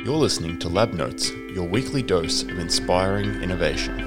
You're listening to Lab Notes, your weekly dose of inspiring innovation.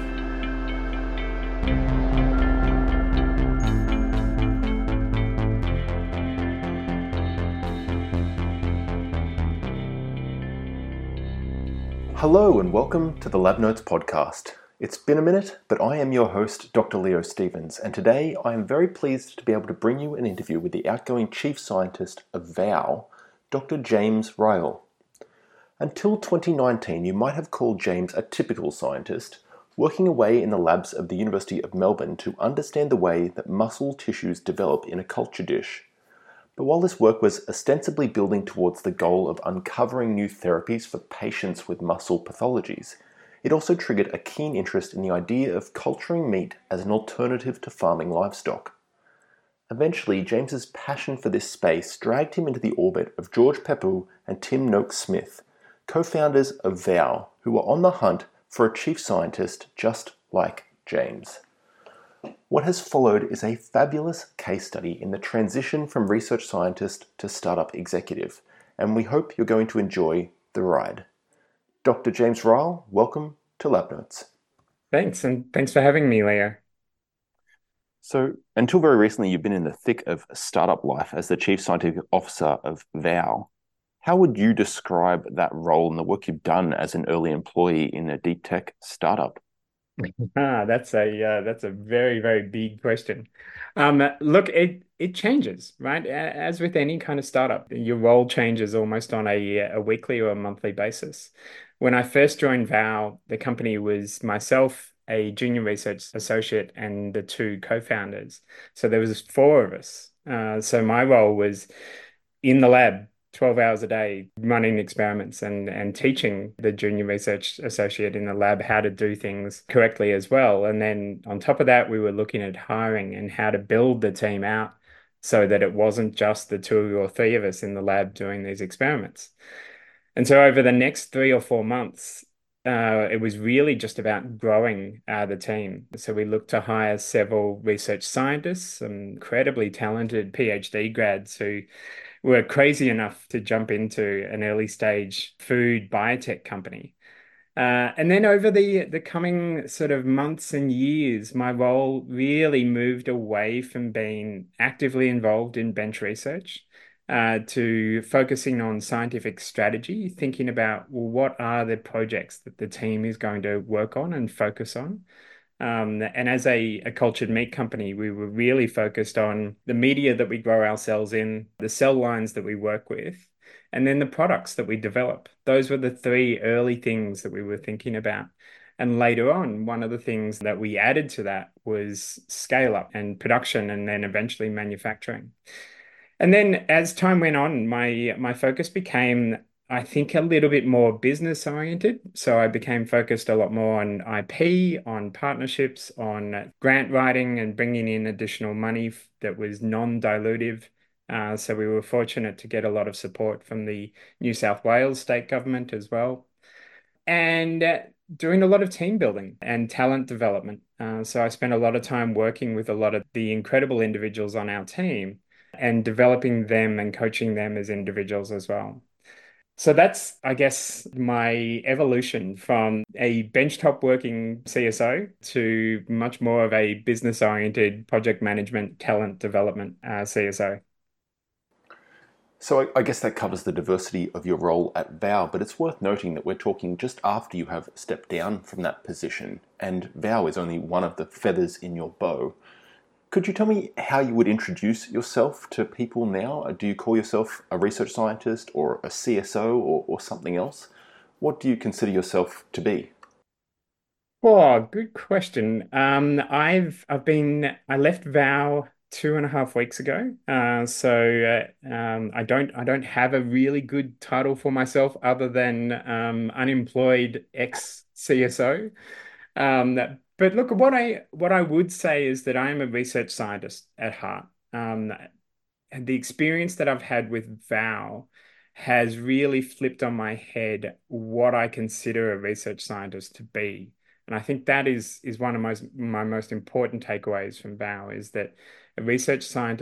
Hello and welcome to the Lab Notes podcast. It's been a minute, but I am your host, Dr. Leo Stevens, and today I am very pleased to be able to bring you an interview with the outgoing chief scientist of VOW, Dr. James Ryall. Until 2019, you might have called James a typical scientist, working away in the labs of the University of Melbourne to understand the way that muscle tissues develop in a culture dish. But while this work was ostensibly building towards the goal of uncovering new therapies for patients with muscle pathologies, it also triggered a keen interest in the idea of culturing meat as an alternative to farming livestock. Eventually, James's passion for this space dragged him into the orbit of George Pepou and Tim Noakes-Smith, co-founders of VOW, who were on the hunt for a chief scientist just like James. What has followed is a fabulous case study in the transition from research scientist to startup executive, and we hope you're going to enjoy the ride. Dr. James Ryall, welcome to Lab Notes. Thanks, and thanks for having me, Leo. So, until very recently, you've been in the thick of startup life as the chief scientific officer of VOW. How would you describe that role and the work you've done as an early employee in a deep tech startup? That's a very, very big question. Look, it changes, right? As with any kind of startup, your role changes almost on a weekly or a monthly basis. When I first joined VOW, the company was myself, a junior research associate, and the two co-founders. So there was four of us. So my role was in the lab 12 hours a day running experiments and teaching the junior research associate in the lab how to do things correctly as well. And then on top of that, we were looking at hiring and how to build the team out so that it wasn't just the two or three of us in the lab doing these experiments. And so over the next 3 or 4 months, it was really just about growing the team. So we looked to hire several research scientists, some incredibly talented PhD grads who were crazy enough to jump into an early stage food biotech company. And then over the coming sort of months and years, my role really moved away from being actively involved in bench research to focusing on scientific strategy, thinking about, well, what are the projects that the team is going to work on and focus on. And as a cultured meat company, we were really focused on the media that we grow our cells in, the cell lines that we work with, and then the products that we develop. Those were the three early things that we were thinking about. And later on, one of the things that we added to that was scale up and production and then eventually manufacturing. And then as time went on, my focus became, I think, a little bit more business oriented. So I became focused a lot more on IP, on partnerships, on grant writing and bringing in additional money that was non-dilutive. So we were fortunate to get a lot of support from the New South Wales state government as well. And doing a lot of team building and talent development. So I spent a lot of time working with a lot of the incredible individuals on our team and developing them and coaching them as individuals as well. So that's, I guess, my evolution from a benchtop working CSO to much more of a business-oriented project management, talent development CSO. So I guess that covers the diversity of your role at VOW, but it's worth noting that we're talking just after you have stepped down from that position, and VOW is only one of the feathers in your bow. Could you tell me how you would introduce yourself to people now? Do you call yourself a research scientist or a CSO or something else? What do you consider yourself to be? Oh, good question. I left VOW 2.5 weeks ago. I don't have a really good title for myself other than unemployed ex CSO. But look, what I would say is that I am a research scientist at heart. And the experience that I've had with VOW has really flipped on my head what I consider a research scientist to be. And I think that is one of my most important takeaways from VOW is that a research scientist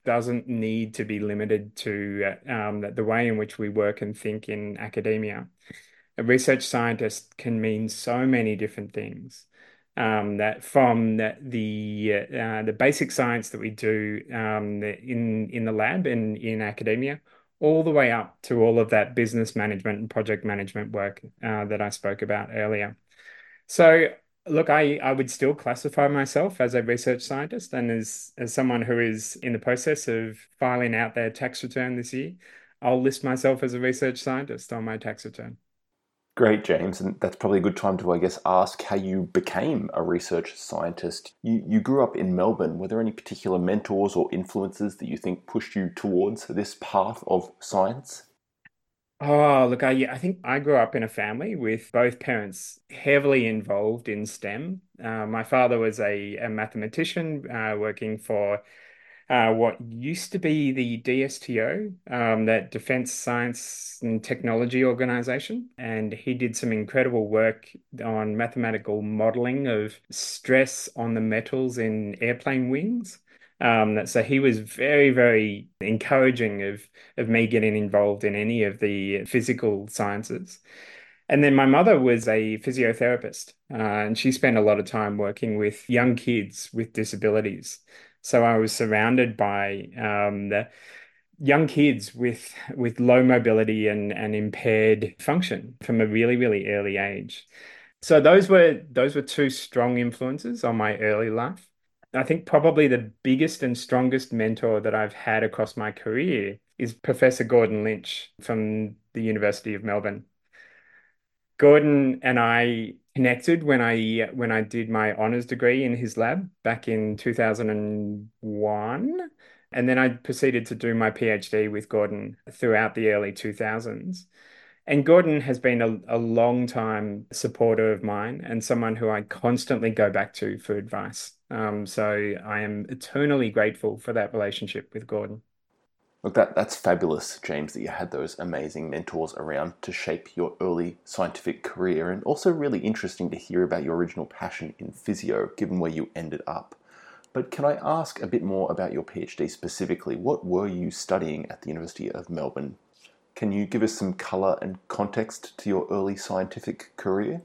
doesn't need to be limited to the way in which we work and think in academia. A research scientist can mean so many different things. That from the basic science that we do in the lab and in academia, all the way up to all of that business management and project management work that I spoke about earlier. So, look, I would still classify myself as a research scientist, and as someone who is in the process of filing out their tax return this year, I'll list myself as a research scientist on my tax return. Great, James, and that's probably a good time to, I guess, ask how you became a research scientist. You grew up in Melbourne. Were there any particular mentors or influences that you think pushed you towards this path of science? Oh, look, I think I grew up in a family with both parents heavily involved in STEM. My father was a mathematician working for what used to be the DSTO, that Defense Science and Technology Organization. And he did some incredible work on mathematical modeling of stress on the metals in airplane wings. So he was very, very encouraging of me getting involved in any of the physical sciences. And then my mother was a physiotherapist, and she spent a lot of time working with young kids with disabilities. So I was surrounded by the young kids with low mobility and impaired function from a really, really early age. So those were two strong influences on my early life. I think probably the biggest and strongest mentor that I've had across my career is Professor Gordon Lynch from the University of Melbourne. Gordon and I connected when I did my honors degree in his lab back in 2001. And then I proceeded to do my PhD with Gordon throughout the early 2000s. And Gordon has been a long time supporter of mine and someone who I constantly go back to for advice. So I am eternally grateful for that relationship with Gordon. Look, that's fabulous, James, that you had those amazing mentors around to shape your early scientific career, and also really interesting to hear about your original passion in physio, given where you ended up. But can I ask a bit more about your PhD specifically? What were you studying at the University of Melbourne? Can you give us some colour and context to your early scientific career?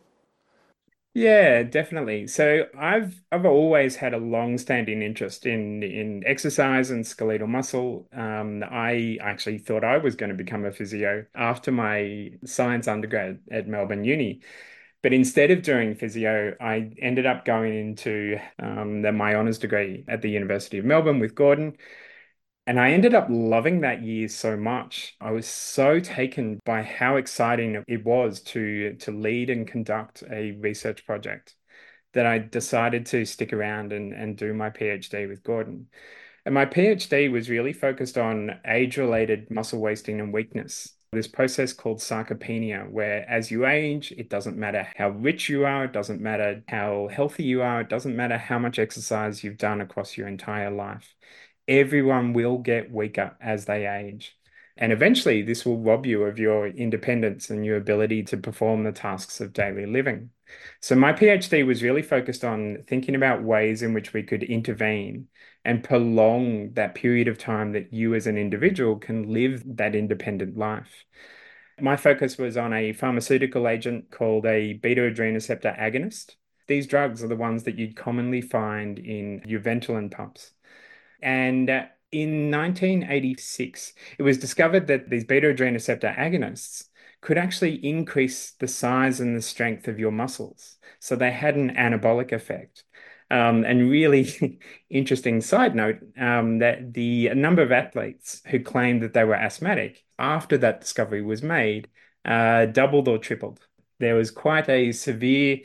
Yeah, definitely. So I've always had a long-standing interest in exercise and skeletal muscle. I actually thought I was going to become a physio after my science undergrad at Melbourne Uni. But instead of doing physio, I ended up going into my honours degree at the University of Melbourne with Gordon. And I ended up loving that year so much. I was so taken by how exciting it was to lead and conduct a research project that I decided to stick around and do my PhD with Gordon. And my PhD was really focused on age-related muscle wasting and weakness. This process called sarcopenia, where as you age, it doesn't matter how rich you are, it doesn't matter how healthy you are, it doesn't matter how much exercise you've done across your entire life. Everyone will get weaker as they age. And eventually, this will rob you of your independence and your ability to perform the tasks of daily living. So, my PhD was really focused on thinking about ways in which we could intervene and prolong that period of time that you as an individual can live that independent life. My focus was on a pharmaceutical agent called a beta adrenoceptor agonist. These drugs are the ones that you'd commonly find in your Ventolin pumps. And in 1986, it was discovered that these beta adrenoceptor agonists could actually increase the size and the strength of your muscles. So they had an anabolic effect. And really interesting side note, that the number of athletes who claimed that they were asthmatic after that discovery was made doubled or tripled. There was quite a severe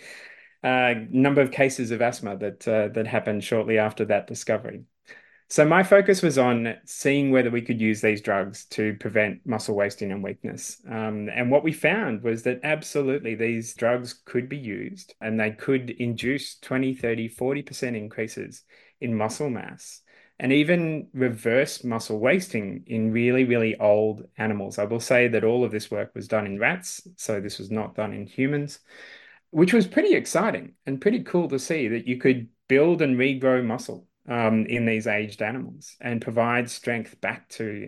number of cases of asthma that happened shortly after that discovery. So my focus was on seeing whether we could use these drugs to prevent muscle wasting and weakness. And what we found was that absolutely these drugs could be used and they could induce 20, 30, 40% increases in muscle mass and even reverse muscle wasting in really, really old animals. I will say that all of this work was done in rats, so this was not done in humans, which was pretty exciting and pretty cool to see that you could build and regrow muscle in these aged animals and provide strength back to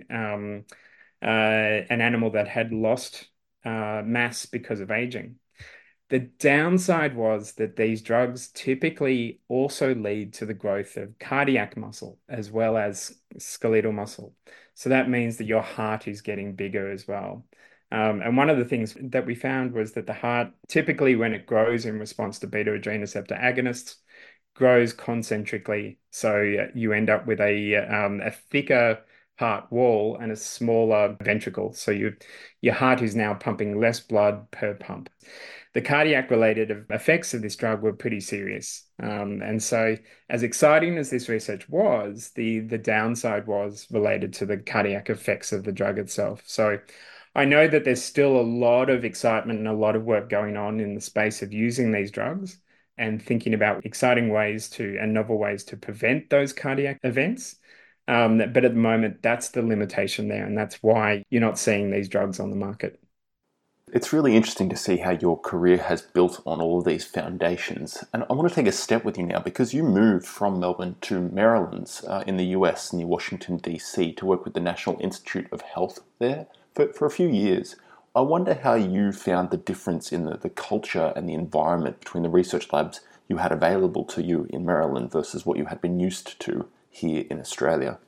an animal that had lost mass because of aging. The downside was that these drugs typically also lead to the growth of cardiac muscle as well as skeletal muscle. So that means that your heart is getting bigger as well. And one of the things that we found was that the heart, typically when it grows in response to beta adrenal receptor agonists, grows concentrically. So you end up with a thicker heart wall and a smaller ventricle. So your heart is now pumping less blood per pump. The cardiac related effects of this drug were pretty serious. And so, as exciting as this research was, the downside was related to the cardiac effects of the drug itself. So, I know that there's still a lot of excitement and a lot of work going on in the space of using these drugs and thinking about exciting ways to and novel ways to prevent those cardiac events. But at the moment, that's the limitation there, and that's why you're not seeing these drugs on the market. It's really interesting to see how your career has built on all of these foundations. And I want to take a step with you now because you moved from Melbourne to Maryland in the US near Washington, D.C. to work with the National Institute of Health there for a few years. I wonder how you found the difference in the culture and the environment between the research labs you had available to you in Maryland versus what you had been used to here in Australia.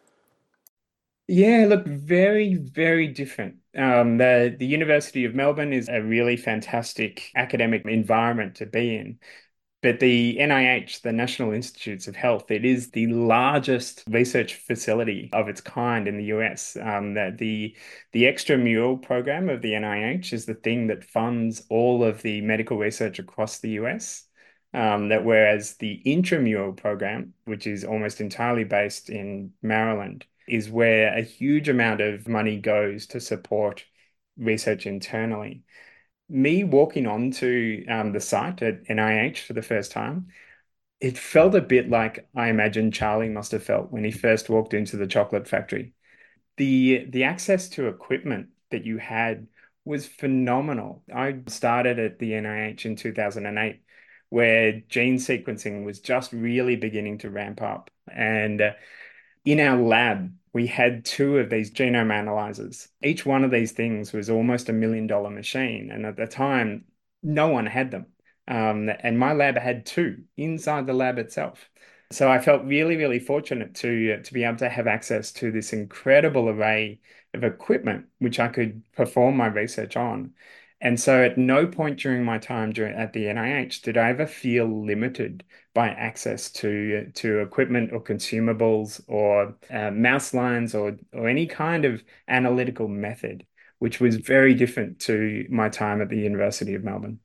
Yeah, look, very, very different. The University of Melbourne is a really fantastic academic environment to be in. But the NIH, the National Institutes of Health, it is the largest research facility of its kind in the US. The extramural program of the NIH is the thing that funds all of the medical research across the US. That whereas the intramural program, which is almost entirely based in Maryland, is where a huge amount of money goes to support research internally. Me walking onto the site at NIH for the first time, it felt a bit like I imagine Charlie must have felt when he first walked into the chocolate factory. The access to equipment that you had was phenomenal. I started at the NIH in 2008, where gene sequencing was just really beginning to ramp up. And in our lab, we had two of these genome analyzers. Each one of these things was almost $1 million machine. And at the time, no one had them. And my lab had two inside the lab itself. So I felt really, really fortunate to be able to have access to this incredible array of equipment, which I could perform my research on. And so at no point during my time at the NIH did I ever feel limited by access to equipment or consumables or mouse lines or any kind of analytical method, which was very different to my time at the University of Melbourne.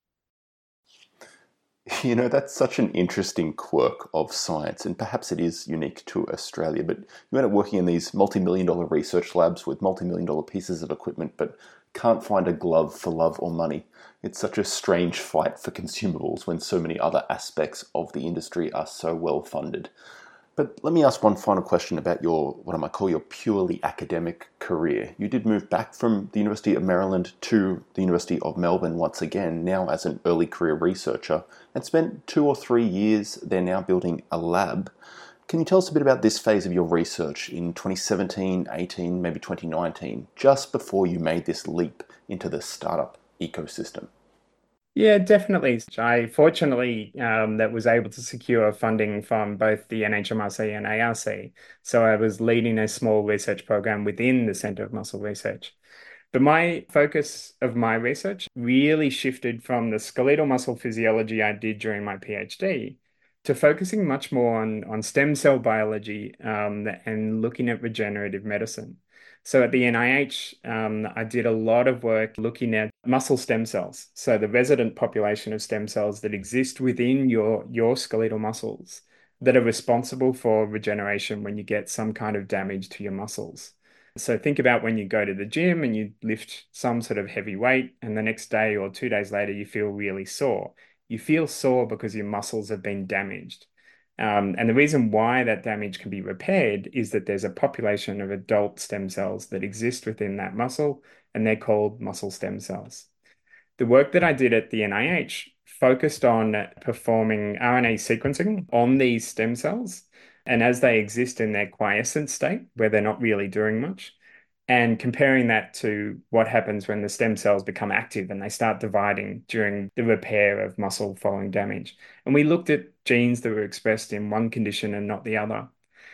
You know, that's such an interesting quirk of science, and perhaps it is unique to Australia. But you end up working in these multi-million dollar research labs with multi-million dollar pieces of equipment, but can't find a glove for love or money. It's such a strange fight for consumables when so many other aspects of the industry are so well funded. But let me ask one final question about your, what I might call your purely academic career. You did move back from the University of Maryland to the University of Melbourne once again, now as an early career researcher, and spent 2 or 3 years there now building a lab. Can you tell us a bit about this phase of your research in 2017, 18, maybe 2019, just before you made this leap into the startup ecosystem? Yeah, definitely. I fortunately that was able to secure funding from both the NHMRC and ARC. So I was leading a small research program within the Centre of Muscle Research. But my focus of my research really shifted from the skeletal muscle physiology I did during my PhD to focusing much more on stem cell biology and looking at regenerative medicine. So at the NIH, I did a lot of work looking at muscle stem cells. So the resident population of stem cells that exist within your skeletal muscles that are responsible for regeneration when you get some kind of damage to your muscles. So think about when you go to the gym and you lift some sort of heavy weight, and the next day or 2 days later, you feel really sore. You feel sore because your muscles have been damaged. And the reason why that damage can be repaired is that there's a population of adult stem cells that exist within that muscle, and they're called muscle stem cells. The work that I did at the NIH focused on performing RNA sequencing on these stem cells. And as they exist in their quiescent state, where they're not really doing much, and comparing that to what happens when the stem cells become active and they start dividing during the repair of muscle following damage. And we looked at genes that were expressed in one condition and not the other.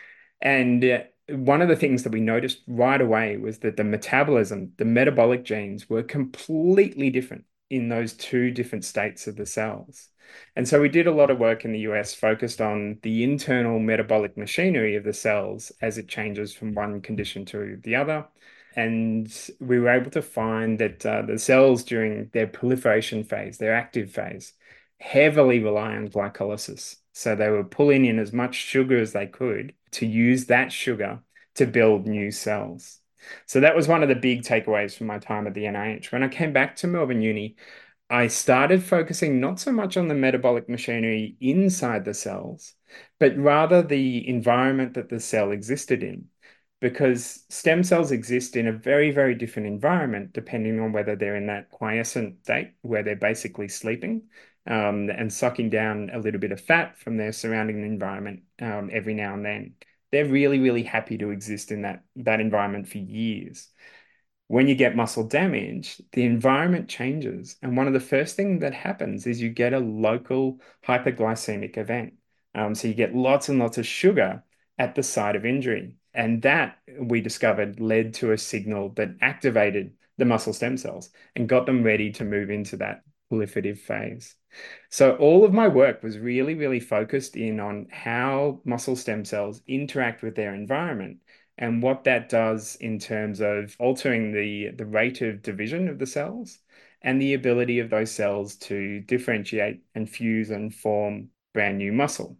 And one of the things that we noticed right away was that the metabolism, the metabolic genes were completely different in those two different states of the cells. And so we did a lot of work in the US focused on the internal metabolic machinery of the cells as it changes from one condition to the other. And we were able to find that the cells during their proliferation phase, their active phase, heavily rely on glycolysis. So they were pulling in as much sugar as they could to use that sugar to build new cells. So that was one of the big takeaways from my time at the NIH. When I came back to Melbourne Uni, I started focusing not so much on the metabolic machinery inside the cells, but rather the environment that the cell existed in. Because stem cells exist in a very, very different environment depending on whether they're in that quiescent state where they're basically sleeping and sucking down a little bit of fat from their surrounding environment every now and then. They're really, really happy to exist in that environment for years. When you get muscle damage, the environment changes. And one of the first things that happens is you get a local hyperglycemic event. So you get lots and lots of sugar at the site of injury. And that we discovered led to a signal that activated the muscle stem cells and got them ready to move into that proliferative phase. So all of my work was really, really focused in on how muscle stem cells interact with their environment and what that does in terms of altering the rate of division of the cells and the ability of those cells to differentiate and fuse and form brand new muscle.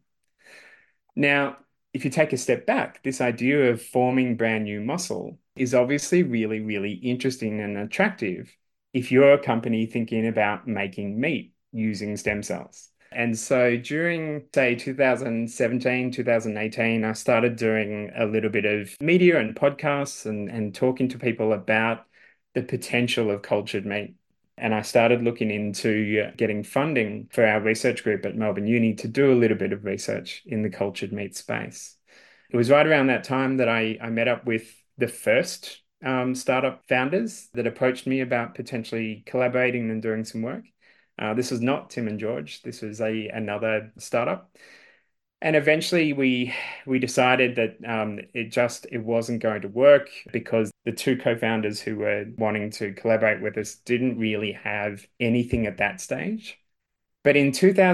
Now, if you take a step back, this idea of forming brand new muscle is obviously really, really interesting and attractive if you're a company thinking about making meat using stem cells. And so during, say, 2017, 2018, I started doing a little bit of media and podcasts and talking to people about the potential of cultured meat. And I started looking into getting funding for our research group at Melbourne Uni to do a little bit of research in the cultured meat space. It was right around that time that I met up with the first startup founders that approached me about potentially collaborating and doing some work. This was not Tim and George. This was another startup. And eventually we decided that it wasn't going to work because the two co-founders who were wanting to collaborate with us didn't really have anything at that stage. But in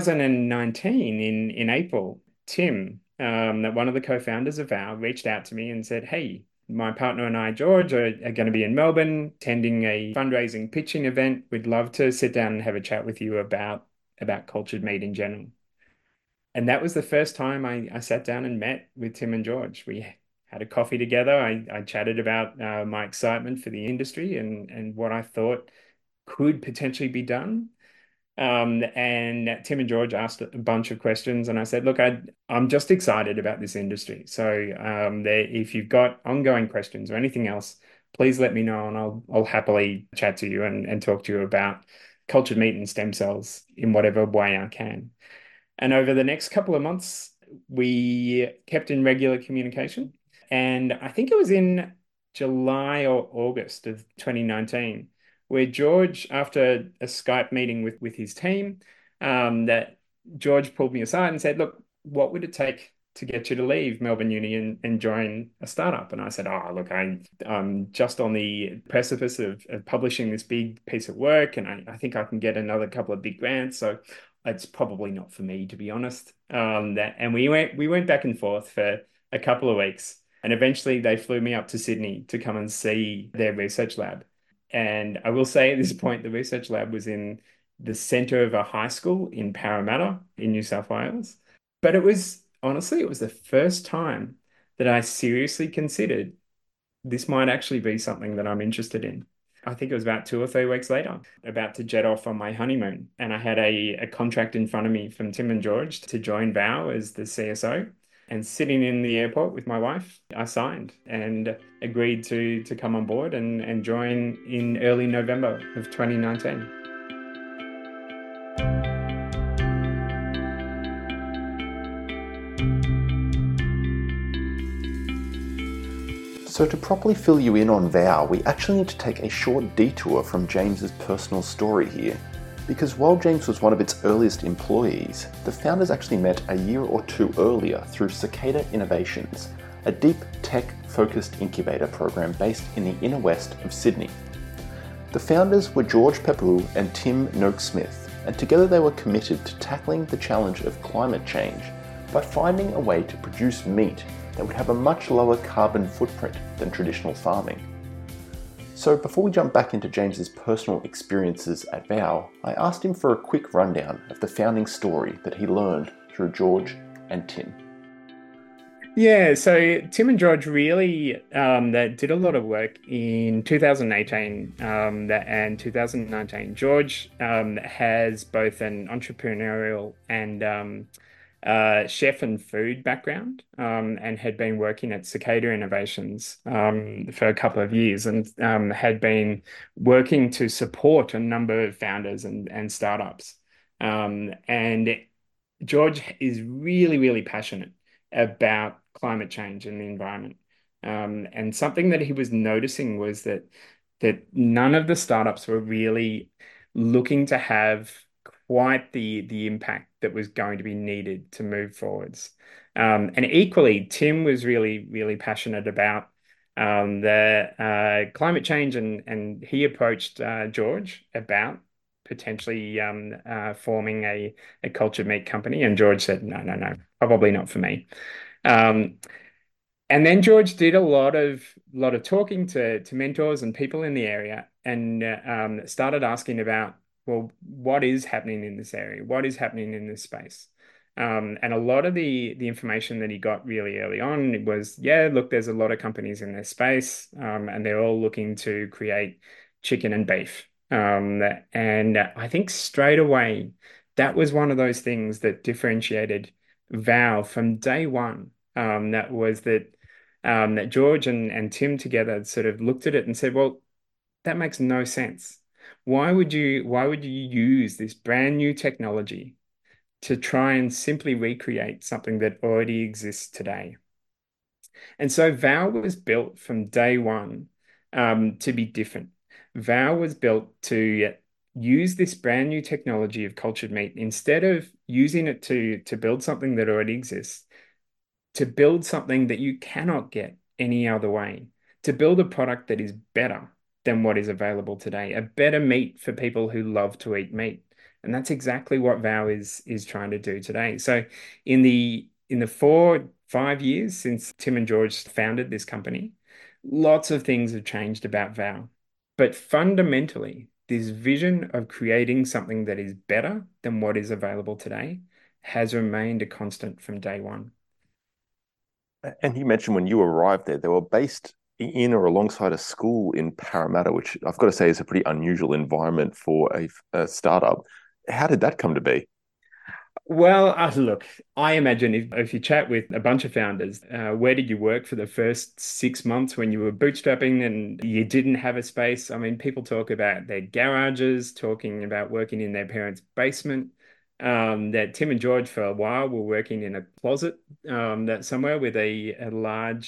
2019, in April, Tim, one of the co-founders of VOW, reached out to me and said, "Hey, my partner and I, George, are going to be in Melbourne attending a fundraising pitching event. We'd love to sit down and have a chat with you about cultured meat in general." And that was the first time I sat down and met with Tim and George. We had a coffee together. I chatted about my excitement for the industry and what I thought could potentially be done. And Tim and George asked a bunch of questions, and I said, "Look, I'm just excited about this industry. So if you've got ongoing questions or anything else, please let me know, and I'll happily chat to you and talk to you about cultured meat and stem cells in whatever way I can." And over the next couple of months, we kept in regular communication. And I think it was in July or August of 2019, where George, after a Skype meeting with his team, that George pulled me aside and said, "Look, what would it take to get you to leave Melbourne Uni and join a startup?" And I said, "Oh, look, I'm just on the precipice of publishing this big piece of work, and I think I can get another couple of big grants. So it's probably not for me, to be honest." And we went back and forth for a couple of weeks. And eventually they flew me up to Sydney to come and see their research lab. And I will say at this point, the research lab was in the center of a high school in Parramatta in New South Wales. But honestly, it was the first time that I seriously considered this might actually be something that I'm interested in. I think it was about 2 or 3 weeks later, about to jet off on my honeymoon. And I had a contract in front of me from Tim and George to join VOW as the CSO. And sitting in the airport with my wife, I signed and agreed to come on board and join in early November of 2019. So to properly fill you in on Vow, we actually need to take a short detour from James's personal story here. Because while James was one of its earliest employees, the founders actually met a year or two earlier through Cicada Innovations, a deep tech-focused incubator program based in the inner west of Sydney. The founders were George Pepou and Tim Noakes-Smith, and together they were committed to tackling the challenge of climate change by finding a way to produce meat that would have a much lower carbon footprint than traditional farming. So before we jump back into James's personal experiences at Vow, I asked him for a quick rundown of the founding story that he learned through George and Tim. Yeah, so Tim and George really that did a lot of work in 2018 and 2019. George has both an entrepreneurial and chef and food background and had been working at Cicada Innovations for a couple of years and had been working to support a number of founders and startups. And George is really, really passionate about climate change and the environment. And something that he was noticing was that none of the startups were really looking to have quite the impact that was going to be needed to move forwards. And equally, Tim was really, really passionate about the climate change, and he approached George about potentially forming a cultured meat company. And George said, no, no, no, probably not for me. Um, and then George did a lot of talking to mentors and people in the area, and started asking about, well, what is happening in this area? What is happening in this space? And a lot of the information that he got really early on was, yeah, look, there's a lot of companies in this space, and they're all looking to create chicken and beef. And I think straight away, that was one of those things that differentiated Vow from day one. That was that George and Tim together sort of looked at it and said, well, that makes no sense. Why would you use this brand new technology to try and simply recreate something that already exists today? And so Vow was built from day one to be different. Vow was built to use this brand new technology of cultured meat instead of using it to build something that already exists, to build something that you cannot get any other way, to build a product that is better than what is available today, a better meat for people who love to eat meat. And that's exactly what Vow is trying to do today. So in the 4, 5 years since Tim and George founded this company, lots of things have changed about Vow. But fundamentally, this vision of creating something that is better than what is available today has remained a constant from day one. And you mentioned when you arrived there, they were based in or alongside a school in Parramatta, which I've got to say is a pretty unusual environment for a startup. How did that come to be? Well, look, I imagine if you chat with a bunch of founders, where did you work for the first 6 months when you were bootstrapping and you didn't have a space? I mean, people talk about their garages, talking about working in their parents' basement. That Tim and George for a while were working in a closet that somewhere with a large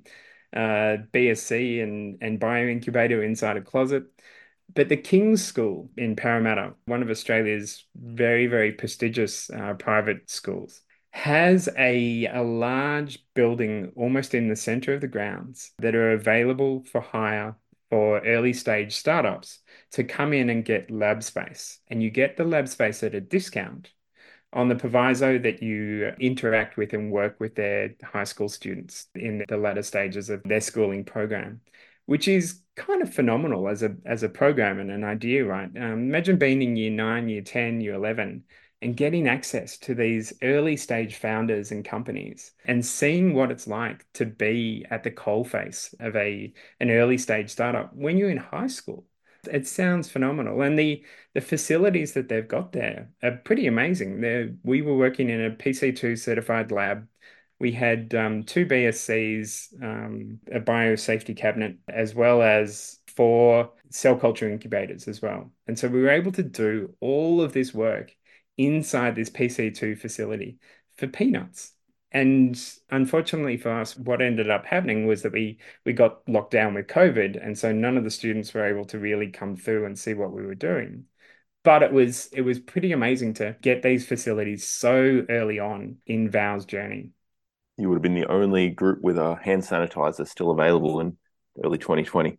BSC and bioincubator inside a closet. But the King's School in Parramatta, one of Australia's very, very prestigious private schools, has a large building almost in the center of the grounds that are available for hire for early stage startups to come in and get lab space. And you get the lab space at a discount on the proviso that you interact with and work with their high school students in the latter stages of their schooling program, which is kind of phenomenal as a program and an idea, right? Imagine being in year 9, year 10, year 11, and getting access to these early stage founders and companies and seeing what it's like to be at the coalface of an early stage startup when you're in high school. It sounds phenomenal. And the facilities that they've got there are pretty amazing. We were working in a PC2 certified lab. We had 2 BSCs, a biosafety cabinet, as well as 4 cell culture incubators as well. And so we were able to do all of this work inside this PC2 facility for peanuts. And unfortunately for us, what ended up happening was that we got locked down with COVID, and so none of the students were able to really come through and see what we were doing. But it was pretty amazing to get these facilities so early on in Val's journey. You would have been the only group with a hand sanitizer still available in early 2020.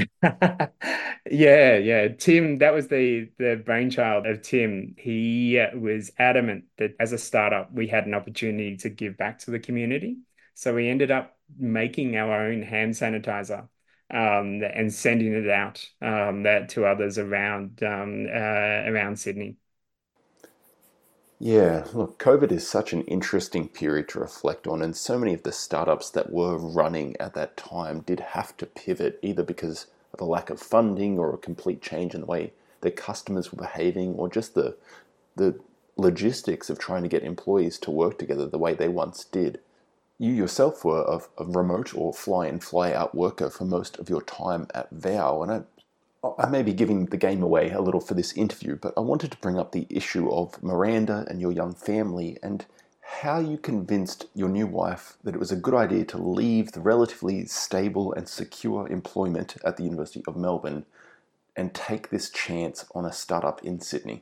Yeah, yeah. Tim, that was the brainchild of Tim. He was adamant that as a startup, we had an opportunity to give back to the community. So we ended up making our own hand sanitizer and sending it out that to others around Sydney. Yeah, look, COVID is such an interesting period to reflect on, and so many of the startups that were running at that time did have to pivot either because of a lack of funding or a complete change in the way their customers were behaving, or just the logistics of trying to get employees to work together the way they once did. You yourself were a remote or fly in, fly out worker for most of your time at Vow, and I may be giving the game away a little for this interview, but I wanted to bring up the issue of Miranda and your young family and how you convinced your new wife that it was a good idea to leave the relatively stable and secure employment at the University of Melbourne and take this chance on a startup in Sydney.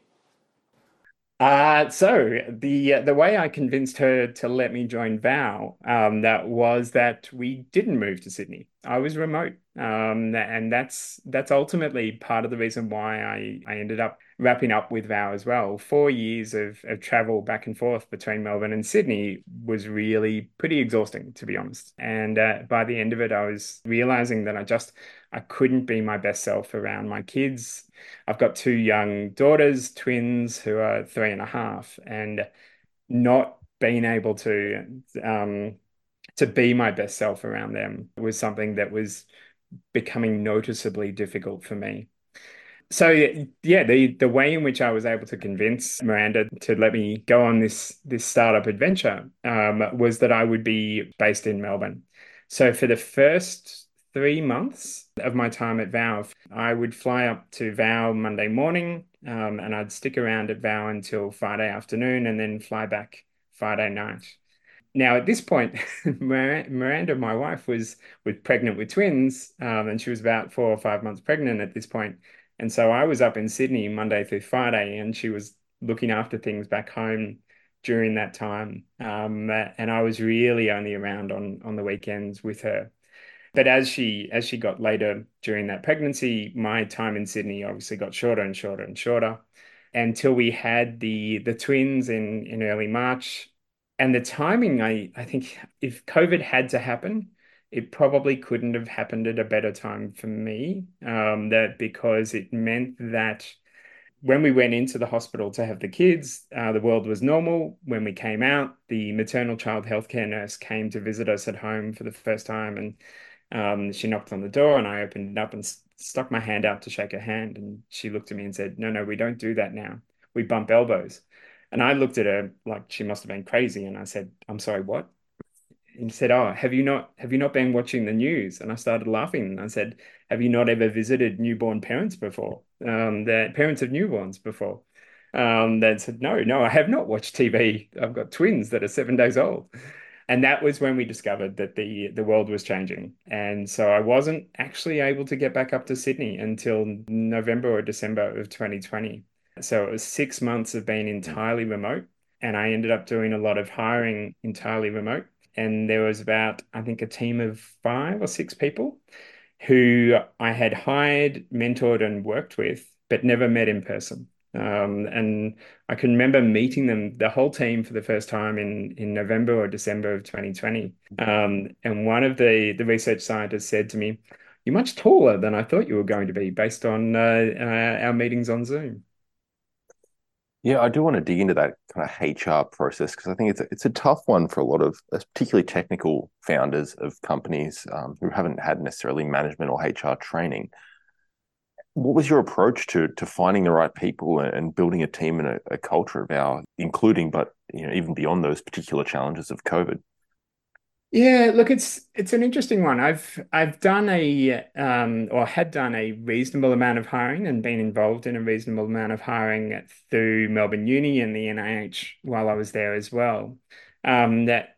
So the way I convinced her to let me join Vow, that was that we didn't move to Sydney. I was remote, and that's ultimately part of the reason why I ended up wrapping up with Vow as well. 4 years of travel back and forth between Melbourne and Sydney was really pretty exhausting, to be honest. And by the end of it, I was realizing that I couldn't be my best self around my kids. I've got two young daughters, twins who are 3.5, and not being able to be my best self around them was something that was becoming noticeably difficult for me. So yeah, the way in which I was able to convince Miranda to let me go on this startup adventure was that I would be based in Melbourne. So for the first 3 months of my time at Vow, I would fly up to Vow Monday morning, and I'd stick around at Vow until Friday afternoon, and then fly back Friday night. Now, at this point, Miranda, my wife, was pregnant with twins, and she was about 4 or 5 months pregnant at this point. And so I was up in Sydney Monday through Friday, and she was looking after things back home during that time. And I was really only around on the weekends with her. But as she got later during that pregnancy, my time in Sydney obviously got shorter and shorter and shorter until we had the twins in early March. And the timing, I think if COVID had to happen, it probably couldn't have happened at a better time for me. That because it meant that when we went into the hospital to have the kids, the world was normal. When we came out, the maternal child healthcare nurse came to visit us at home for the first time, and she knocked on the door, and I opened it up and stuck my hand out to shake her hand, and she looked at me and said, "No, no, we don't do that now. We bump elbows." And I looked at her like she must have been crazy, and I said, "I'm sorry, what?" And he said, "Oh, have you not been watching the news?" And I started laughing. And I said, "Have you not ever visited newborn parents before? The parents of newborns before?" They said, "No, no, I have not watched TV. I've got twins that are 7 days old." And that was when we discovered that the world was changing. And so I wasn't actually able to get back up to Sydney until November or December of 2020. So it was 6 months of being entirely remote. And I ended up doing a lot of hiring entirely remote. And there was about, I think, a team of 5 or 6 people who I had hired, mentored, and worked with, but never met in person. And I can remember meeting them, the whole team, for the first time in November or December of 2020. And one of the research scientists said to me, "You're much taller than I thought you were going to be based on our meetings on Zoom." Yeah, I do want to dig into that kind of HR process because I think it's a tough one for a lot of particularly technical founders of companies who haven't had necessarily management or HR training. What was your approach to finding the right people and building a team and a culture of our, including, but even beyond those particular challenges of COVID? Yeah, look, it's an interesting one. I've done or had done a reasonable amount of hiring and been involved in a reasonable amount of hiring through Melbourne Uni and the NIH while I was there as well. That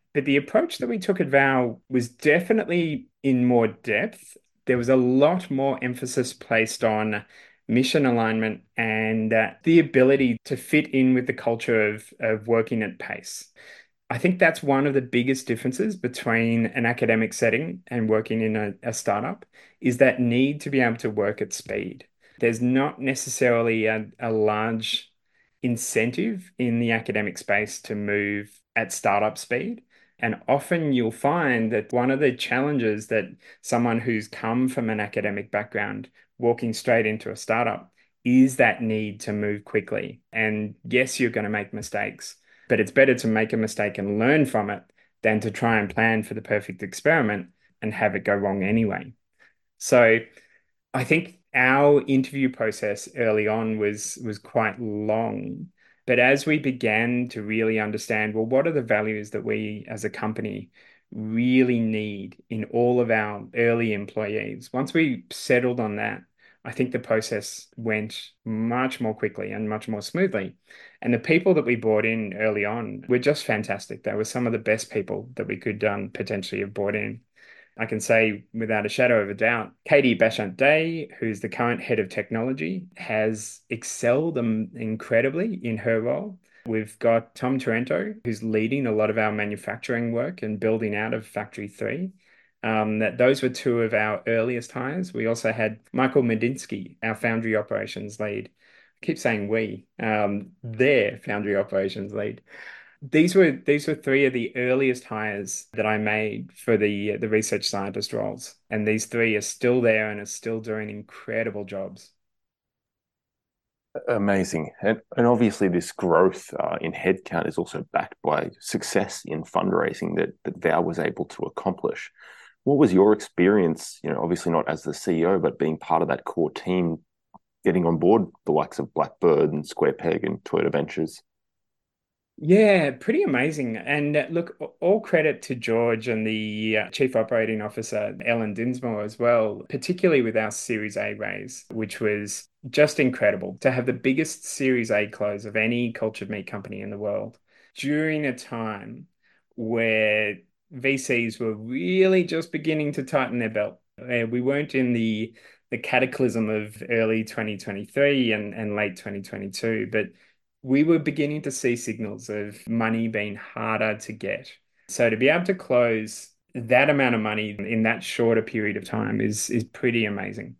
But the approach that we took at Val was definitely in more depth. There was a lot more emphasis placed on mission alignment and the ability to fit in with the culture of working at pace. I think that's one of the biggest differences between an academic setting and working in a startup is that need to be able to work at speed. There's not necessarily a large incentive in the academic space to move at startup speed. And often you'll find that one of the challenges that someone who's come from an academic background walking straight into a startup is that need to move quickly. And yes, you're going to make mistakes, but it's better to make a mistake and learn from it than to try and plan for the perfect experiment and have it go wrong anyway. So I think our interview process early on was quite long. But as we began to really understand, well, what are the values that we as a company really need in all of our early employees? Once we settled on that, I think the process went much more quickly and much more smoothly. And the people that we brought in early on were just fantastic. They were some of the best people that we could potentially have brought in. I can say without a shadow of a doubt, Katie Bashant Day, who's the current head of technology, has excelled incredibly in her role. We've got Tom Torrento, who's leading a lot of our manufacturing work and building out of Factory 3. Those were two of our earliest hires. We also had Michael Medinsky, our foundry operations lead. I keep saying we, their foundry operations lead. These were three of the earliest hires that I made for the research scientist roles, and these three are still there and are still doing incredible jobs. Amazing. And obviously, this growth in headcount is also backed by success in fundraising that Val was able to accomplish. What was your experience, obviously not as the CEO, but being part of that core team, getting on board the likes of Blackbird and Square Peg and Toyota Ventures? Yeah, pretty amazing. And look, all credit to George and the Chief Operating Officer, Ellen Dinsmore, as well, particularly with our Series A raise, which was just incredible to have the biggest Series A close of any cultured meat company in the world during a time where VCs were really just beginning to tighten their belt. We weren't in the cataclysm of early 2023 and late 2022, but we were beginning to see signals of money being harder to get. So to be able to close that amount of money in that shorter period of time is pretty amazing.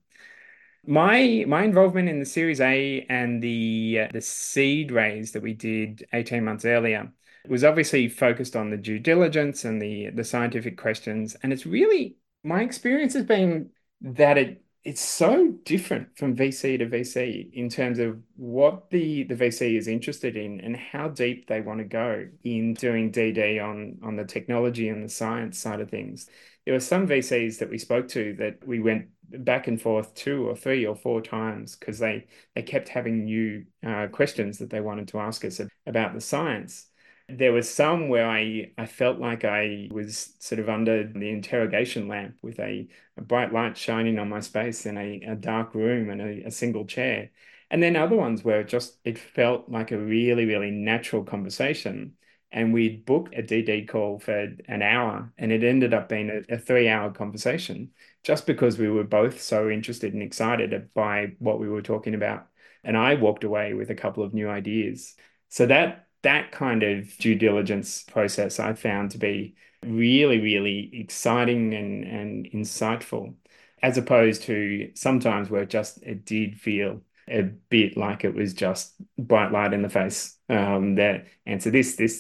My involvement in the Series A and the seed raise that we did 18 months earlier was obviously focused on the due diligence and the scientific questions. And it's really my experience has been that it's so different from VC to VC in terms of what the VC is interested in and how deep they want to go in doing DD on the technology and the science side of things. There were some VCs that we spoke to that we went back and forth two or three or four times because they kept having new questions that they wanted to ask us about the science. There was some where I felt like I was sort of under the interrogation lamp with a bright light shining on my space in a dark room and a single chair. And then other ones where it felt like a really, really natural conversation. And we'd booked a DD call for an hour, and it ended up being a 3 hour conversation just because we were both so interested and excited by what we were talking about. And I walked away with a couple of new ideas. So that kind of due diligence process I found to be really, really exciting and insightful, as opposed to sometimes where it did feel a bit like it was just bright light in the face. That answer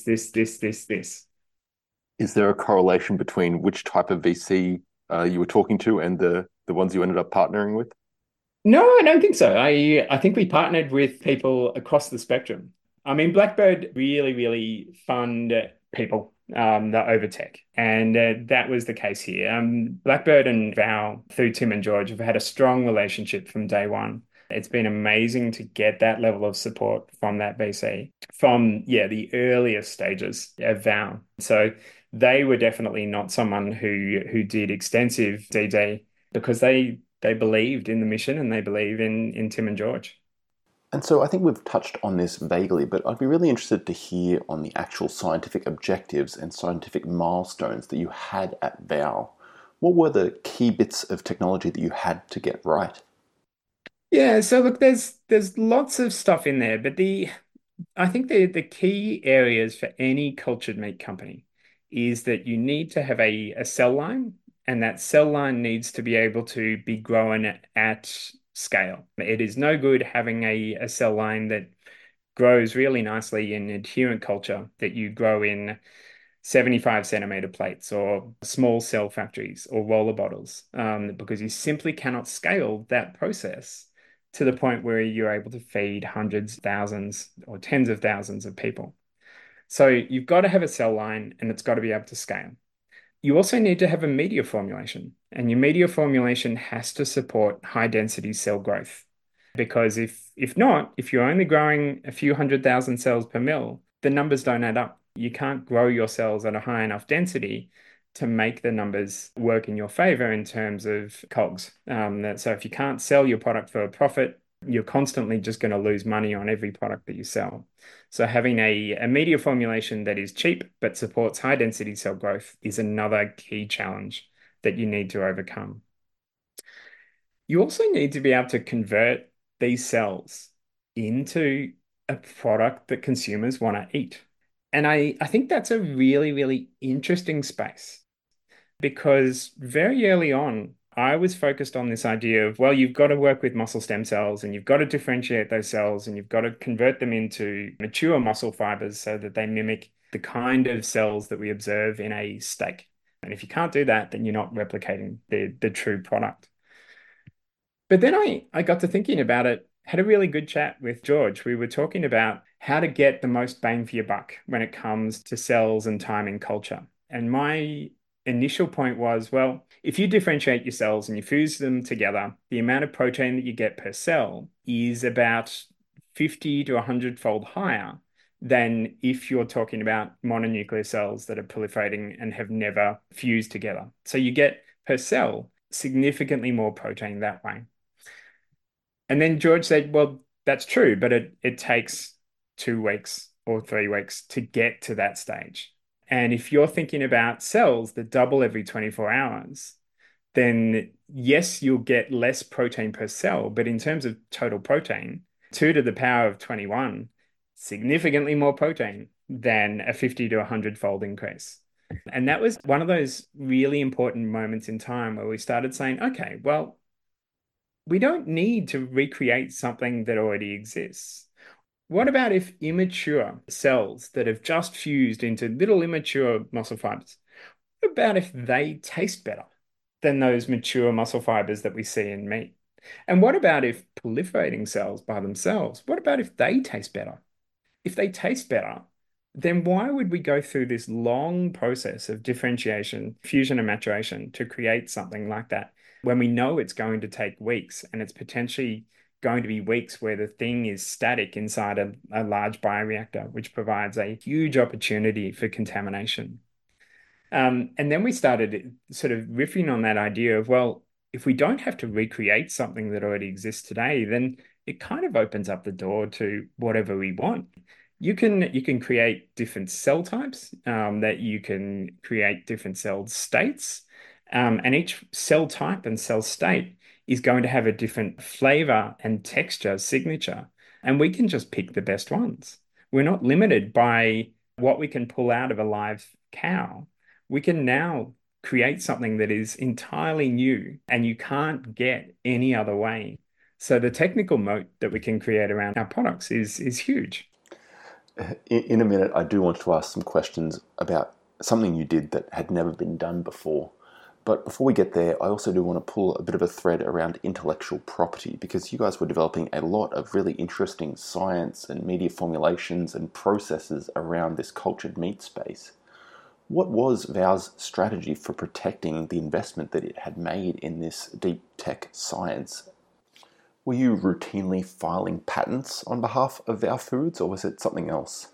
this. Is there a correlation between which type of VC you were talking to and the ones you ended up partnering with? No, I don't think so. I think we partnered with people across the spectrum. I mean, Blackbird really, really fund people that over tech, and that was the case here. Blackbird and Val, through Tim and George, have had a strong relationship from day one. It's been amazing to get that level of support from that VC from the earliest stages of Val. So they were definitely not someone who did extensive DD because they believed in the mission and they believe in Tim and George. And so I think we've touched on this vaguely, but I'd be really interested to hear on the actual scientific objectives and scientific milestones that you had at VOW. What were the key bits of technology that you had to get right? Yeah, so look, there's lots of stuff in there, but the I think the key areas for any cultured meat company is that you need to have a cell line, and that cell line needs to be able to be grown at scale. It is no good having a cell line that grows really nicely in adherent culture that you grow in 75 centimeter plates or small cell factories or roller bottles, because you simply cannot scale that process to the point where you're able to feed hundreds, thousands, or tens of thousands of people. So you've got to have a cell line and it's got to be able to scale. You also need to have a media formulation, and your media formulation has to support high density cell growth. Because if not, if you're only growing a few 100,000 cells per mil, the numbers don't add up. You can't grow your cells at a high enough density to make the numbers work in your favor in terms of COGS. So if you can't sell your product for a profit, you're constantly just going to lose money on every product that you sell. So having a media formulation that is cheap but supports high density cell growth is another key challenge that you need to overcome. You also need to be able to convert these cells into a product that consumers want to eat. And I think that's a really, really interesting space because very early on, I was focused on this idea of, well, you've got to work with muscle stem cells and you've got to differentiate those cells and you've got to convert them into mature muscle fibers so that they mimic the kind of cells that we observe in a steak. And if you can't do that, then you're not replicating the true product. But then I got to thinking about it, had a really good chat with George. We were talking about how to get the most bang for your buck when it comes to cells and time in culture. And my initial point was, well, if you differentiate your cells and you fuse them together, the amount of protein that you get per cell is about 50 to 100-fold higher than if you're talking about mononuclear cells that are proliferating and have never fused together. So you get per cell significantly more protein that way. And then George said, well, that's true, but it takes 2 weeks or 3 weeks to get to that stage. And if you're thinking about cells that double every 24 hours, then yes, you'll get less protein per cell, but in terms of total protein, 2 to the power of 21, significantly more protein than a 50 to 100-fold increase. And that was one of those really important moments in time where we started saying, okay, well, we don't need to recreate something that already exists. What about if immature cells that have just fused into little immature muscle fibers, what about if they taste better than those mature muscle fibers that we see in meat? And what about if proliferating cells by themselves, what about if they taste better? If they taste better, then why would we go through this long process of differentiation, fusion, and maturation to create something like that when we know it's going to take weeks and it's potentially going to be weeks where the thing is static inside a large bioreactor, which provides a huge opportunity for contamination? And then we started sort of riffing on that idea of, well, if we don't have to recreate something that already exists today, then it kind of opens up the door to whatever we want. You can create different cell types, that you can create different cell states, and each cell type and cell state is going to have a different flavor and texture signature, and we can just pick the best ones. We're not limited by what we can pull out of a live cow. We can now create something that is entirely new and you can't get any other way. So the technical moat that we can create around our products is huge. In a minute, I do want to ask some questions about something you did that had never been done before. But before we get there, I also do want to pull a bit of a thread around intellectual property because you guys were developing a lot of really interesting science and media formulations and processes around this cultured meat space. What was VOW's strategy for protecting the investment that it had made in this deep tech science? Were you routinely filing patents on behalf of VOW Foods, or was it something else?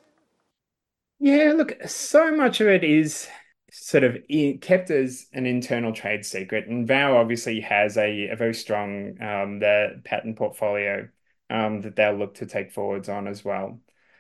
Yeah, look, so much of it is sort of kept as an internal trade secret, and Vow obviously has a very strong the patent portfolio that they'll look to take forwards on as well.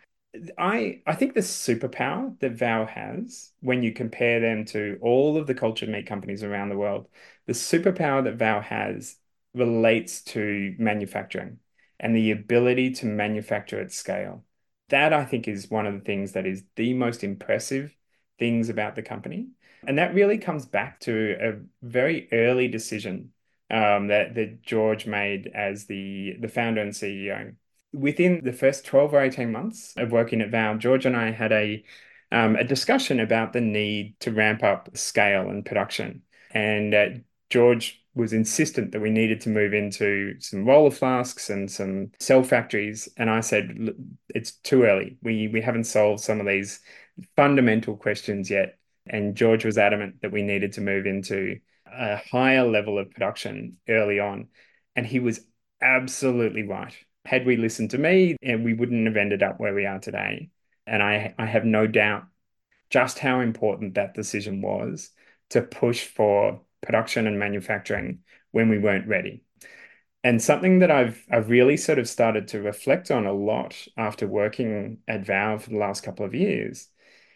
I think the superpower that Vow has, when you compare them to all of the cultured meat companies around the world, the superpower that Vow has relates to manufacturing and the ability to manufacture at scale. That I think is one of the things that is the most impressive things about the company. And that really comes back to a very early decision that George made as the founder and CEO. Within the first 12 or 18 months of working at Vow, George and I had a discussion about the need to ramp up scale and production. And George was insistent that we needed to move into some roller flasks and some cell factories. And I said, "Look, it's too early. We haven't solved some of these fundamental questions yet." And George was adamant that we needed to move into a higher level of production early on. And he was absolutely right. Had we listened to me, and we wouldn't have ended up where we are today. And I have no doubt just how important that decision was to push for production and manufacturing when we weren't ready. And something that I've really sort of started to reflect on a lot after working at Vow for the last couple of years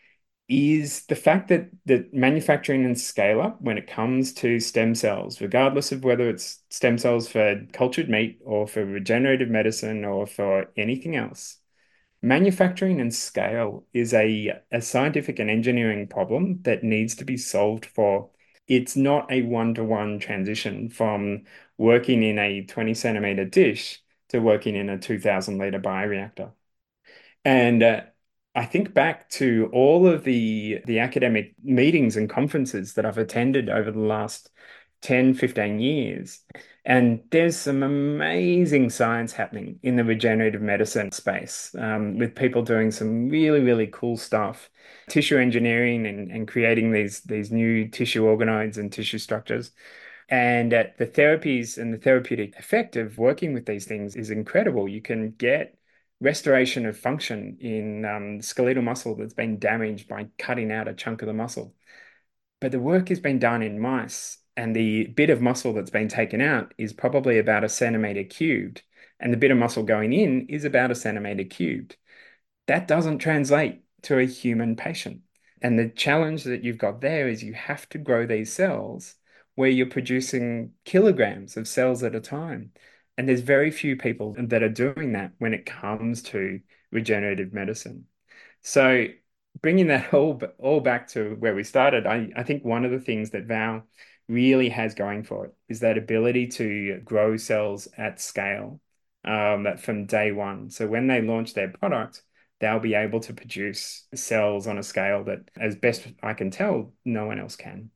is the fact that manufacturing and scale up when it comes to stem cells, regardless of whether it's stem cells for cultured meat or for regenerative medicine or for anything else, manufacturing and scale is a scientific and engineering problem that needs to be solved for. It's not a one-to-one transition from working in a 20 centimeter dish to working in a 2000 liter bioreactor. And I think back to all of the academic meetings and conferences that I've attended over the last 10, 15 years. And there's some amazing science happening in the regenerative medicine space, with people doing some really, really cool stuff, tissue engineering and creating these new tissue organoids and tissue structures. And the therapies and the therapeutic effect of working with these things is incredible. You can get restoration of function in skeletal muscle that's been damaged by cutting out a chunk of the muscle. But the work has been done in mice, and the bit of muscle that's been taken out is probably about a centimeter cubed, and the bit of muscle going in is about a centimeter cubed. That doesn't translate to a human patient. And the challenge that you've got there is you have to grow these cells where you're producing kilograms of cells at a time. And there's very few people that are doing that when it comes to regenerative medicine. So bringing that all back to where we started, I think one of the things that Vow really has going for it is that ability to grow cells at scale, that from day one. So when they launch their product, they'll be able to produce cells on a scale that, as best I can tell, no one else can.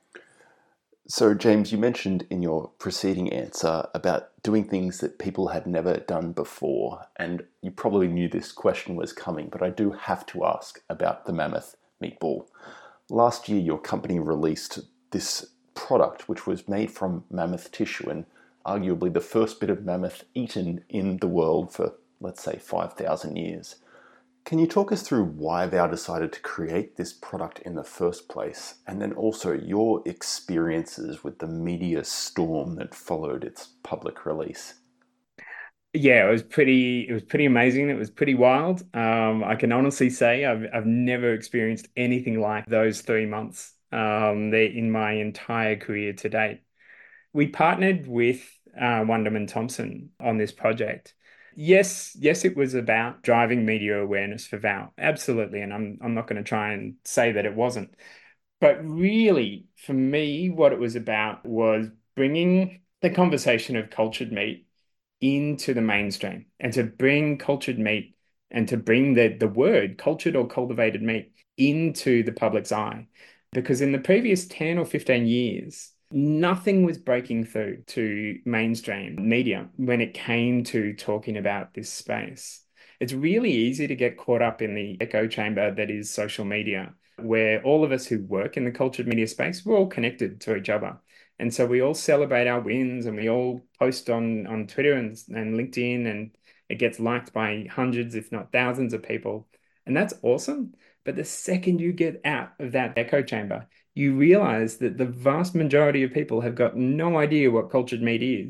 So, James, you mentioned in your preceding answer about doing things that people had never done before, and you probably knew this question was coming, but I do have to ask about the mammoth meatball. Last year, your company released this product, which was made from mammoth tissue and arguably the first bit of mammoth eaten in the world for, let's say, 5,000 years. Can you talk us through why Vow decided to create this product in the first place, and then also your experiences with the media storm that followed its public release? Yeah, it was pretty amazing. It was pretty wild. I can honestly say I've never experienced anything like those 3 months in my entire career to date. We partnered with Wunderman Thompson on this project. Yes, it was about driving media awareness for Val. Absolutely. And I'm not going to try and say that it wasn't. But really, for me, what it was about was bringing the conversation of cultured meat into the mainstream and to bring cultured meat and to bring the word cultured or cultivated meat into the public's eye. Because in the previous 10 or 15 years, nothing was breaking through to mainstream media when it came to talking about this space. It's really easy to get caught up in the echo chamber that is social media, where all of us who work in the cultured media space, we're all connected to each other. And so we all celebrate our wins and we all post on Twitter and LinkedIn, and it gets liked by hundreds, if not thousands of people. And that's awesome. But the second you get out of that echo chamber, you realize that the vast majority of people have got no idea what cultured meat is.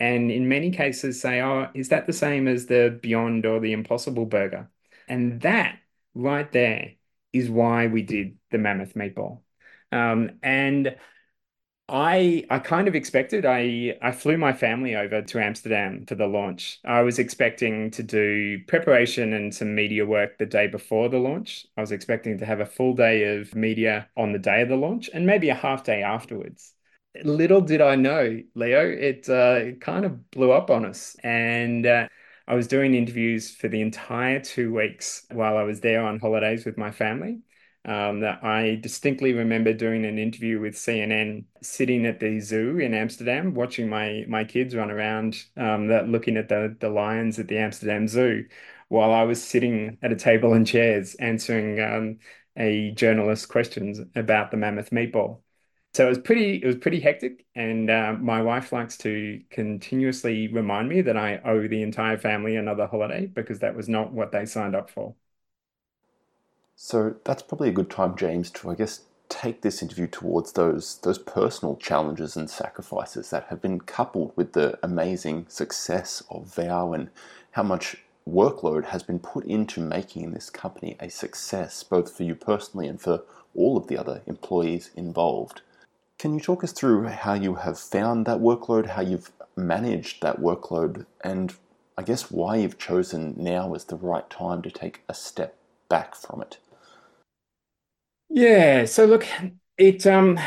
and in many cases say, "Oh, is that the same as the Beyond or the Impossible Burger?" And that right there is why we did the Mammoth Meatball. And I kind of expected I flew my family over to Amsterdam for the launch. I was expecting to do preparation and some media work the day before the launch. I was expecting to have a full day of media on the day of the launch and maybe a half day afterwards. Little did I know, Leo, it kind of blew up on us. And I was doing interviews for the entire 2 weeks while I was there on holidays with my family. That I distinctly remember doing an interview with CNN, sitting at the zoo in Amsterdam, watching my kids run around, looking at the lions at the Amsterdam Zoo, while I was sitting at a table and chairs answering a journalist's questions about the mammoth meatball. So it was pretty hectic, and my wife likes to continuously remind me that I owe the entire family another holiday because that was not what they signed up for. So that's probably a good time, James, to I guess take this interview towards those personal challenges and sacrifices that have been coupled with the amazing success of Vow and how much workload has been put into making this company a success, both for you personally and for all of the other employees involved. Can you talk us through how you have found that workload, how you've managed that workload, and I guess why you've chosen now as the right time to take a step back from it? Yeah, so look, it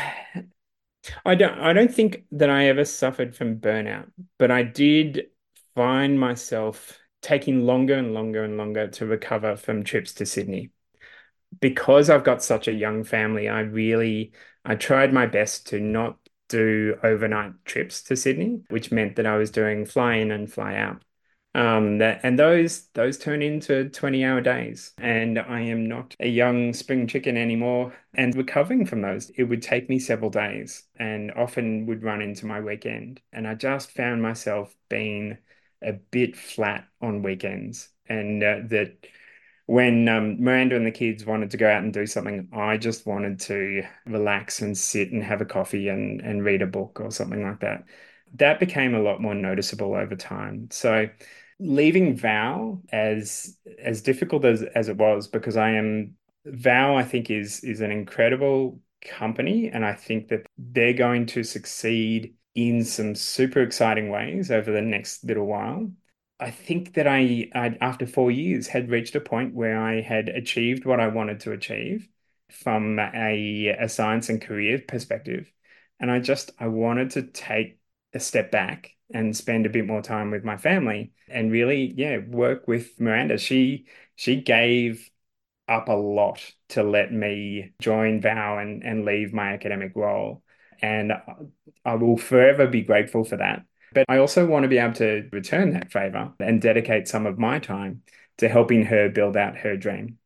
I don't think that I ever suffered from burnout, but I did find myself taking longer and longer and longer to recover from trips to Sydney. Because I've got such a young family, I tried my best to not do overnight trips to Sydney, which meant that I was doing fly in and fly out. And those turn into 20-hour days. And I am not a young spring chicken anymore. And recovering from those, it would take me several days and often would run into my weekend. And I just found myself being a bit flat on weekends. And that when Miranda and the kids wanted to go out and do something, I just wanted to relax and sit and have a coffee and read a book or something like that. That became a lot more noticeable over time. So leaving Vow, as difficult as it was, because Vow, I think is an incredible company, and I think that they're going to succeed in some super exciting ways over the next little while. I think that after 4 years, had reached a point where I had achieved what I wanted to achieve from a science and career perspective. And I wanted to take a step back and spend a bit more time with my family and really, yeah, work with Miranda. She gave up a lot to let me join Vow and leave my academic role. And I will forever be grateful for that. But I also want to be able to return that favor and dedicate some of my time to helping her build out her dream.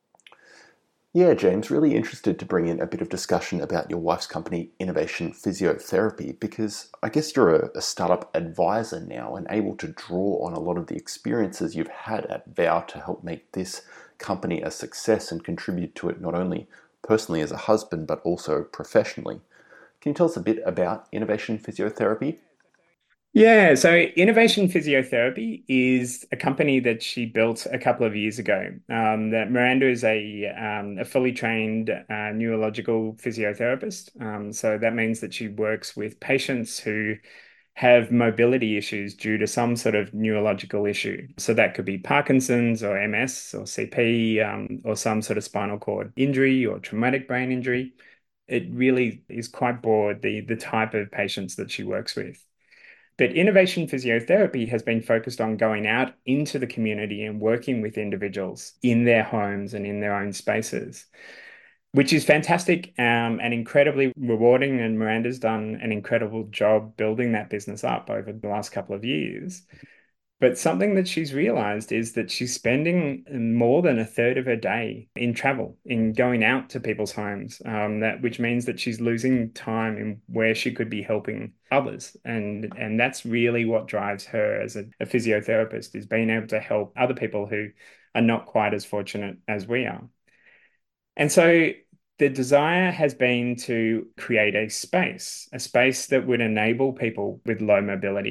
Yeah, James, really interested to bring in a bit of discussion about your wife's company, Innovation Physiotherapy, because I guess you're a startup advisor now and able to draw on a lot of the experiences you've had at Vow to help make this company a success and contribute to it not only personally as a husband, but also professionally. Can you tell us a bit about Innovation Physiotherapy? Yeah, so Innovation Physiotherapy is a company that she built a couple of years ago. That Miranda is a fully trained neurological physiotherapist. So that means that she works with patients who have mobility issues due to some sort of neurological issue. So that could be Parkinson's or MS or CP, or some sort of spinal cord injury or traumatic brain injury. It really is quite broad, the type of patients that she works with. But innovation physiotherapy has been focused on going out into the community and working with individuals in their homes and in their own spaces, which is fantastic, and incredibly rewarding. And Miranda's done an incredible job building that business up over the last couple of years. But something that she's realized is that she's spending more than a third of her day in travel, in going out to people's homes. Which means that she's losing time in where she could be helping others, and that's really what drives her as a physiotherapist, is being able to help other people who are not quite as fortunate as we are. And so the desire has been to create a space that would enable people with low mobility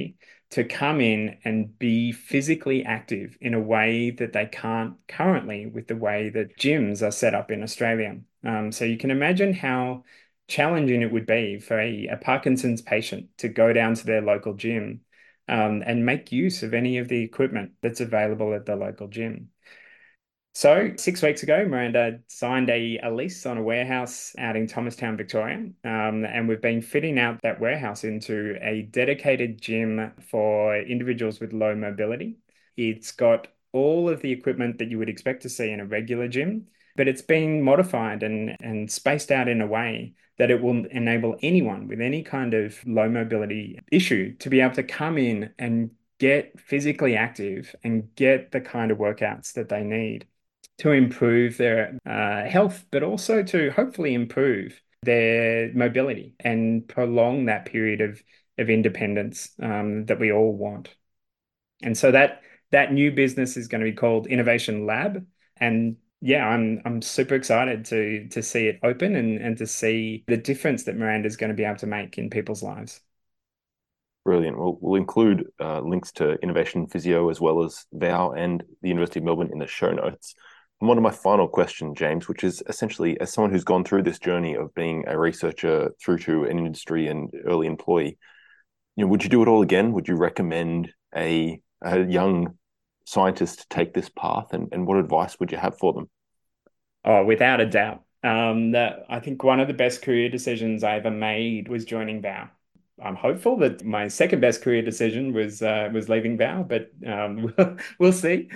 to come in and be physically active in a way that they can't currently with the way that gyms are set up in Australia. So you can imagine how challenging it would be for a Parkinson's patient to go down to their local gym and make use of any of the equipment that's available at the local gym. So 6 weeks ago, Miranda signed a lease on a warehouse out in Thomastown, Victoria, and we've been fitting out that warehouse into a dedicated gym for individuals with low mobility. It's got all of the equipment that you would expect to see in a regular gym, but it's been modified and spaced out in a way that it will enable anyone with any kind of low mobility issue to be able to come in and get physically active and get the kind of workouts that they need to improve their health, but also to hopefully improve their mobility and prolong that period of independence that we all want. And so that new business is going to be called Innovation Lab. And yeah, I'm super excited to see it open and to see the difference that Miranda is going to be able to make in people's lives. Brilliant. We'll include links to Innovation Physio as well as VOW and the University of Melbourne in the show notes. And one of my final questions, James, which is essentially, as someone who's gone through this journey of being a researcher through to an industry and early employee, would you do it all again? Would you recommend a young scientist to take this path, and what advice would you have for them? Oh, without a doubt. I think one of the best career decisions I ever made was joining VOW. I'm hopeful that my second best career decision was leaving VOW, but we'll see.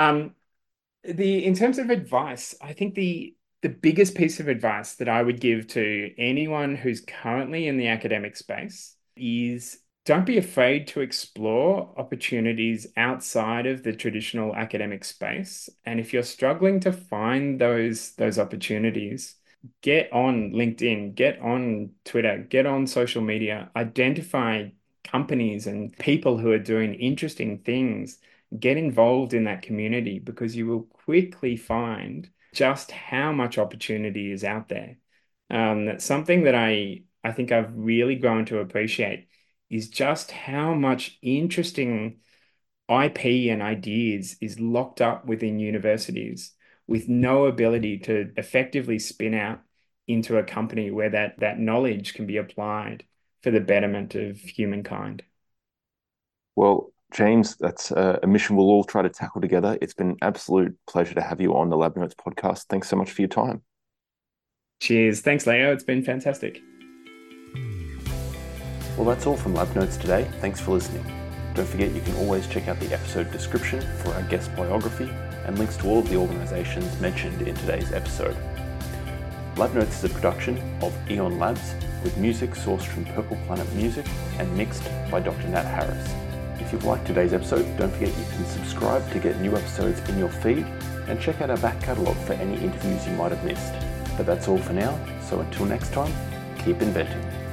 In terms of advice, I think the biggest piece of advice that I would give to anyone who's currently in the academic space is don't be afraid to explore opportunities outside of the traditional academic space. And if you're struggling to find those opportunities, get on LinkedIn, get on Twitter, get on social media, identify companies and people who are doing interesting things. Get involved in that community because you will quickly find just how much opportunity is out there. That's something that I think I've really grown to appreciate is just how much interesting IP and ideas is locked up within universities with no ability to effectively spin out into a company where that knowledge can be applied for the betterment of humankind. Well, James, that's a mission we'll all try to tackle together. It's been an absolute pleasure to have you on the Lab Notes podcast. Thanks so much for your time. Cheers. Thanks, Leo. It's been fantastic. Well, that's all from Lab Notes today. Thanks for listening. Don't forget you can always check out the episode description for our guest biography and links to all of the organisations mentioned in today's episode. Lab Notes is a production of Eon Labs with music sourced from Purple Planet Music and mixed by Dr. Nat Harris. If you've liked today's episode, don't forget you can subscribe to get new episodes in your feed and check out our back catalogue for any interviews you might have missed. But that's all for now, so until next time, keep inventing.